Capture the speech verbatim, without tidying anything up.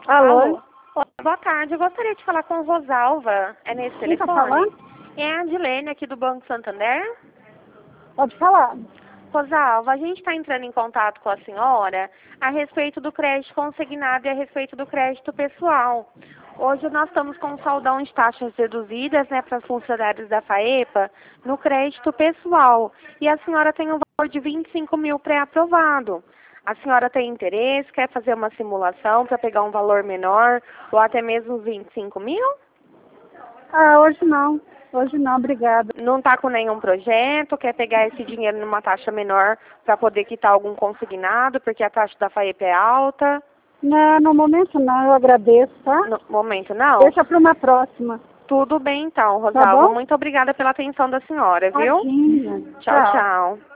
Alô? Alô? Boa tarde, eu gostaria de falar com Rosalva. É nesse Quem tá telefone? falando? É a Adilene aqui do Banco Santander. Pode falar. Rosalva, a gente está entrando em contato com a senhora a respeito do crédito consignado e a respeito do crédito pessoal. Hoje nós estamos com um saldão de taxas reduzidas, né, para funcionários da FAEPA no crédito pessoal. E a senhora tem um valor de vinte e cinco mil pré-aprovado. A senhora tem interesse, quer fazer uma simulação para pegar um valor menor ou até mesmo vinte e cinco mil? Ah, hoje não. Hoje não, obrigada. Não está com nenhum projeto, quer pegar esse dinheiro numa taxa menor para poder quitar algum consignado, porque a taxa da FAEPA é alta? Não, no momento não, eu agradeço, tá? No momento não? Deixa para uma próxima. Tudo bem então, Tá Rosalva. bom? Muito obrigada pela atenção da senhora, viu? Imagina. Tchau, tchau.